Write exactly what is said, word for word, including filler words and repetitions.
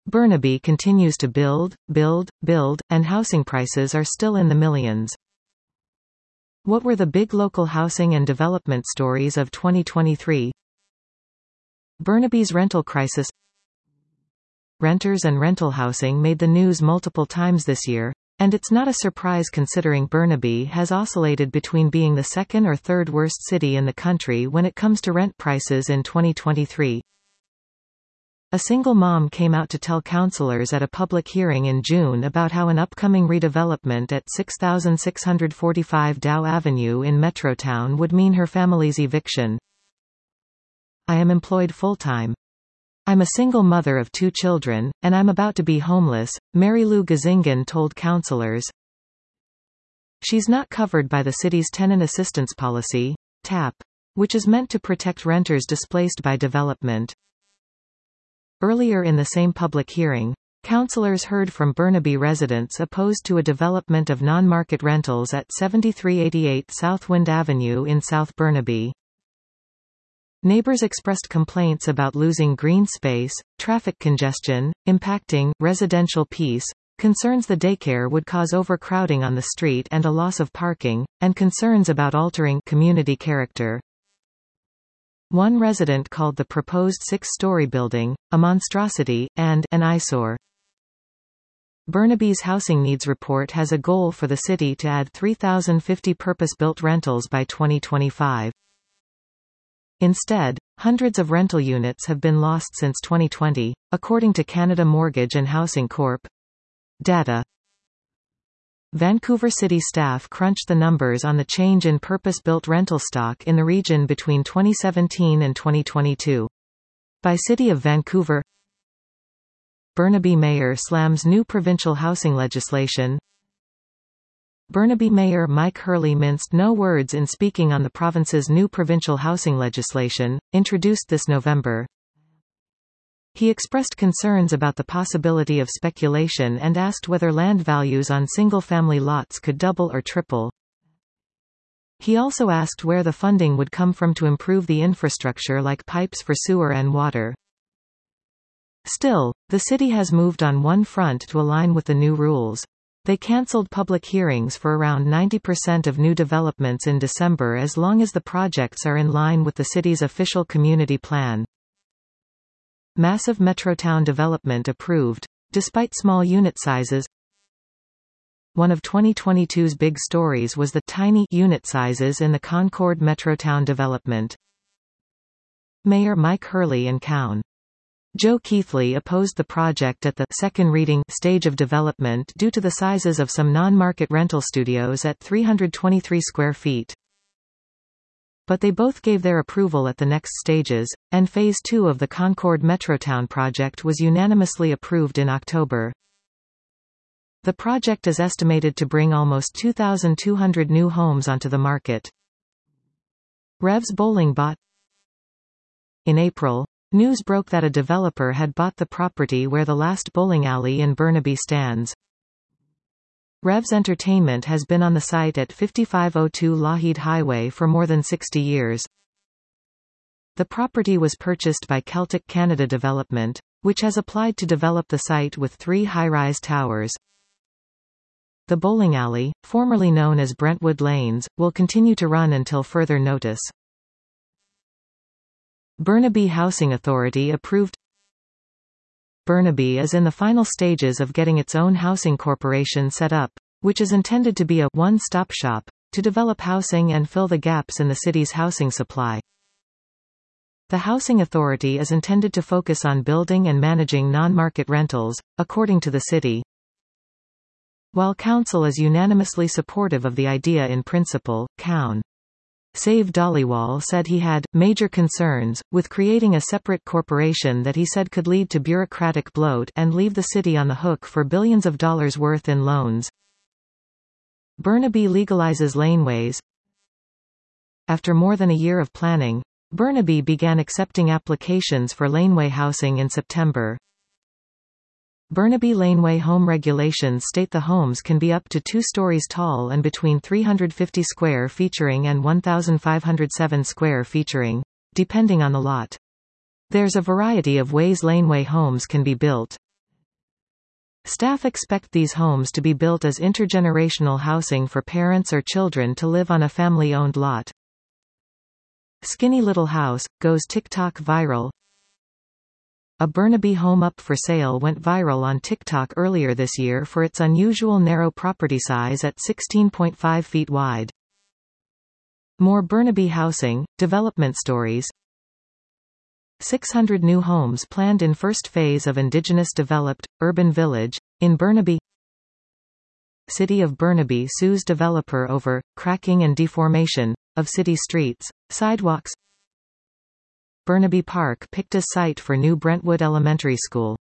Burnaby continues to build, build, build, and housing prices are still in the millions. What were the big local housing and development stories of twenty twenty-three? Burnaby's rental crisis. Renters and rental housing made the news multiple times this year, and it's not a surprise considering Burnaby has oscillated between being the second or third worst city in the country when it comes to rent prices in twenty twenty-three. A single mom came out to tell councillors at a public hearing in June about how an upcoming redevelopment at six thousand six hundred forty-five Dow Avenue in Metrotown would mean her family's eviction. "I am employed full-time. I'm a single mother of two children, and I'm about to be homeless," Mary Lou Gazingen told councillors. She's not covered by the city's tenant assistance policy, T A P, which is meant to protect renters displaced by development. Earlier in the same public hearing, councillors heard from Burnaby residents opposed to a development of non-market rentals at seventy-three eighty-eight Southwind Avenue in South Burnaby. Neighbors expressed complaints about losing green space, traffic congestion, impacting residential peace, concerns the daycare would cause overcrowding on the street and a loss of parking, and concerns about altering community character. One resident called the proposed six-story building a monstrosity and an eyesore. Burnaby's housing needs report has a goal for the city to add three thousand fifty purpose-built rentals by twenty twenty-five. Instead, hundreds of rental units have been lost since twenty twenty, according to Canada Mortgage and Housing Corporation data. Vancouver City staff crunched the numbers on the change in purpose-built rental stock in the region between twenty seventeen and twenty twenty-two. By City of Vancouver, Burnaby Mayor slams new provincial housing legislation. Burnaby Mayor Mike Hurley minced no words in speaking on the province's new provincial housing legislation, introduced this November. He expressed concerns about the possibility of speculation and asked whether land values on single-family lots could double or triple. He also asked where the funding would come from to improve the infrastructure like pipes for sewer and water. Still, the city has moved on one front to align with the new rules. They cancelled public hearings for around ninety percent of new developments in December as long as the projects are in line with the city's official community plan. Massive Metrotown development approved, despite small unit sizes. One of twenty twenty-two's big stories was the tiny unit sizes in the Concord Metrotown development. Mayor Mike Hurley and Coun. Joe Keithley opposed the project at the second reading stage of development due to the sizes of some non-market rental studios at three hundred twenty-three square feet. But they both gave their approval at the next stages, and Phase two of the Concord Metrotown project was unanimously approved in October. The project is estimated to bring almost two thousand two hundred new homes onto the market. Revs Bowling bought. In April, news broke that a developer had bought the property where the last bowling alley in Burnaby stands. Revs Entertainment has been on the site at fifty-five oh two Lougheed Highway for more than sixty years. The property was purchased by Celtic Canada Development, which has applied to develop the site with three high-rise towers. The bowling alley, formerly known as Brentwood Lanes, will continue to run until further notice. Burnaby Housing Authority approved. Burnaby is in the final stages of getting its own housing corporation set up, which is intended to be a one-stop shop to develop housing and fill the gaps in the city's housing supply. The Housing Authority is intended to focus on building and managing non-market rentals, according to the city. While council is unanimously supportive of the idea in principle, Coun. Save Dhaliwal said he had major concerns with creating a separate corporation that he said could lead to bureaucratic bloat and leave the city on the hook for billions of dollars worth in loans. Burnaby legalizes laneways. After more than a year of planning, Burnaby began accepting applications for laneway housing in September. Burnaby laneway home regulations state the homes can be up to two stories tall and between three hundred fifty square featuring and one thousand five hundred seven square featuring, depending on the lot. There's a variety of ways laneway homes can be built. Staff expect these homes to be built as intergenerational housing for parents or children to live on a family-owned lot. Skinny little house, goes TikTok viral. A Burnaby home up for sale went viral on TikTok earlier this year for its unusual narrow property size at sixteen point five feet wide. More Burnaby housing, development stories. six hundred new homes planned in first phase of Indigenous developed, urban village, in Burnaby. City of Burnaby sues developer over cracking and deformation of city streets, sidewalks. Burnaby Park picked as site for new Brentwood Elementary School.